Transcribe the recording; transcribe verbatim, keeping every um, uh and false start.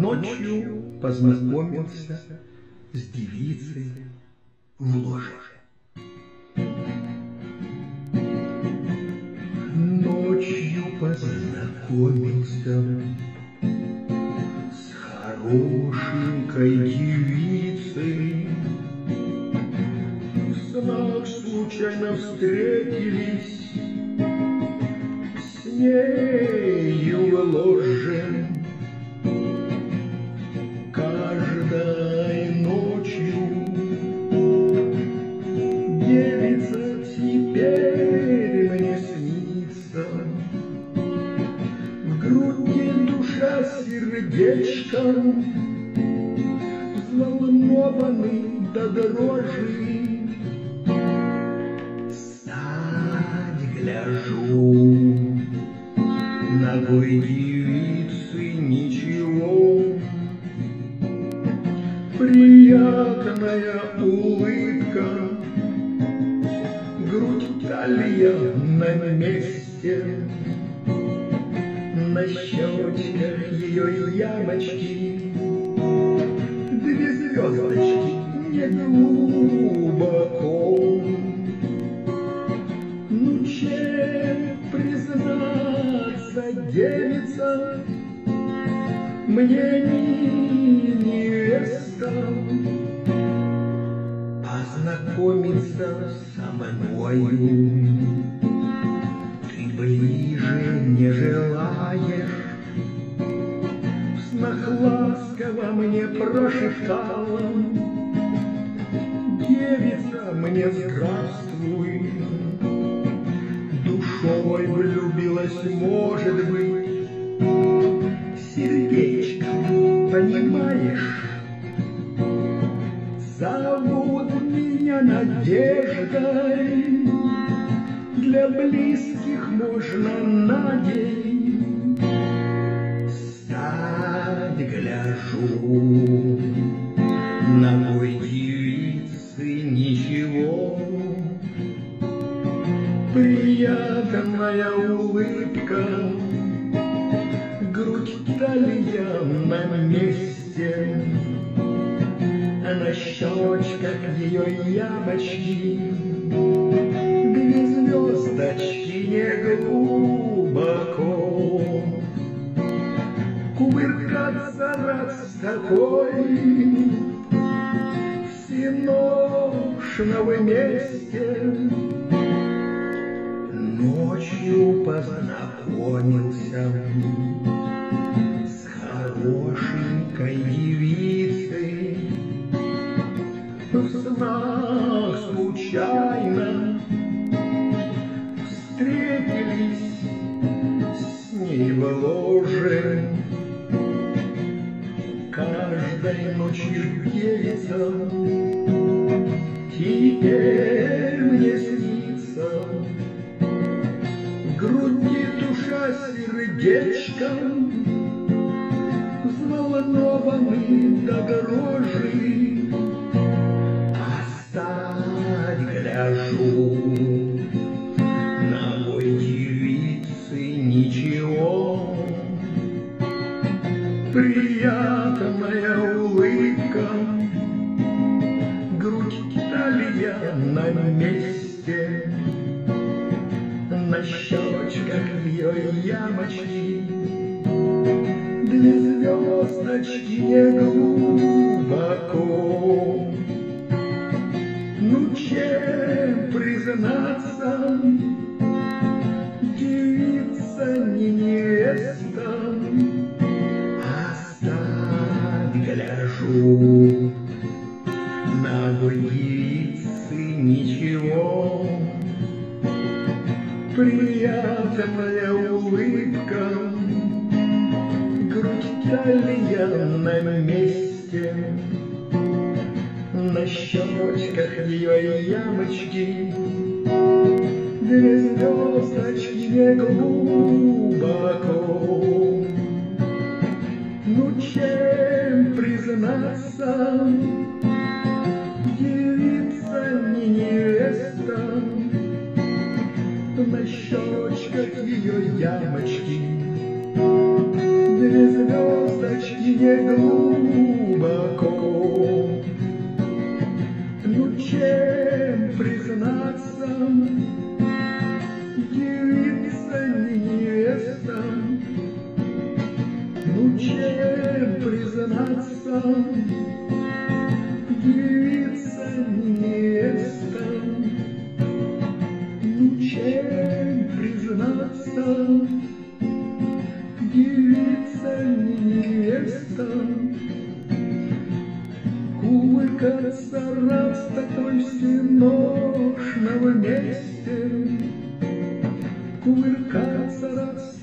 Ночью познакомился с девицей в ложе. Ночью познакомился с хорошенькой девицей. В снах случайно встретились с нею в ложе. Каждой ночью девица теперь мне снится. В груди душа сердечком взволнованный до дрожи. Стать гляжу, ногой девицы ничего. Приятная улыбка, грудь, талия на месте. На щечках ее ямочки, две звездочки не глубоко. Ну, чем признаться, девица, мне не невеста. Познакомиться со мною ты ближе не желаешь. В снах ласково мне прошептала девица мне здравствуй. Душой влюбилась, может быть, сердечком, понимаешь? Зовут меня Надеждой, для близких можно на день. Стать гляжу, ногой девицы ничего. Приятная улыбка, грудь, талия на месте. На щечках ее ямочки, две звездочки не глубоко. Кувыркаться раз с такой всеношного месте. Ночью познакомился с хорошенькой девицей. В снах случайно встретились с ней в ложе. Каждой ночью девица теперь мне снится. В груди душа сердечком взволнованный до дрожи. Стать гляжу, ногой девицы ничего. Приятная улыбка, грудь, талия на месте. На щечках ее ямочки, две звездочки не глубоко. Ну, чем признаться, девица не невеста. А стать гляжу, ногой девицы ничего. Приятная улыбка, грудь, талия на месте. На щечках ее ямочки, две звездочки не глубоко. Ну, чем признаться, девица не невеста. На щечках ее ямочки, две звездочки не не глубоко. Ну чем признаться, девица не невеста? Ну чем признаться, девица не невеста? Ну чем признаться, девица не невеста? Кувыркаться раз такой всеношно вместе, кувыркаться раз